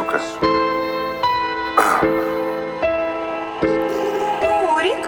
сука. Мурик?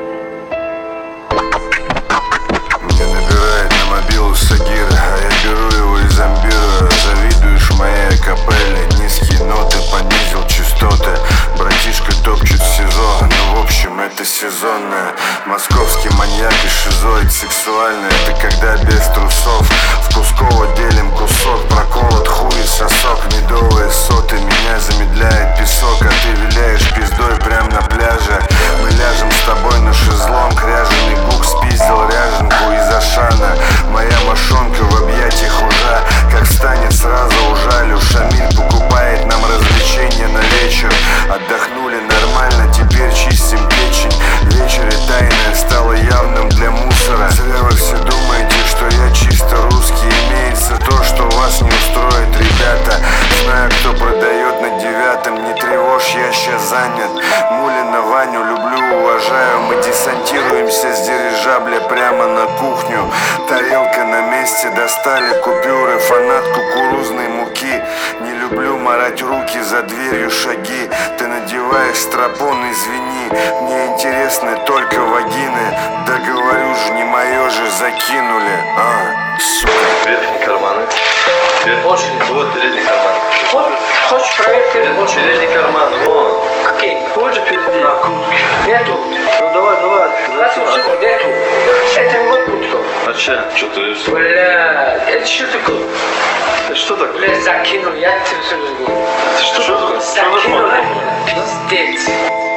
Мне набирает на мобилу Сагира, а я беру его и зомбирую. Завидуешь моей капелле, низкие ноты, понизил частоты. Братишка топчет в СИЗО, ну в общем это сезонное. Московский маньяк и шизоид сексуальный, это когда без трусов. В Кусково делим кусок, проколот хуй и сосок. Медовые соты, меня замедляет песок, а ты виляешь пиздой прям на пляже. Мы ляжем с тобой на шезлонг, ряженый гук спиздил ряженку из Ашана. Моя мошонка в объятиях ужа, как встанет сразу ужалю. Шамиль покупает нам развлечения на вечер. Отдохнули нормально, теперь чистим печень. Вечере тайное стало явным для мусора. Зря вы все думаете, что я чисто русский. Имеется то, что вас не устроит, ребята. Знаю, кто продает на 9-м, не тревожь, я щас занят. Мулина Ваню люблю, уважаю. Мы десантируемся с дирижабля прямо на кухню. Тарелка на месте, достали купюры. Фанат кукурузной муки. Не люблю марать руки, за дверью шаги. Ты надеваешь стропон, извини. Мне интересны только вагины. Да говорю же, не мое же закинули. Сука. Верхние карманы. Очень. Вот передний карман. Хочешь проверить перевод? Передний карман, вон. Какие? Хочешь передний? Нету. Ну давай. Секунду, нету. Это вот будто. А че? Че ты? Бля, это что такое? Что так? Бля, закинул, я тебе все говорю. Что такое? Закинул, пиздец.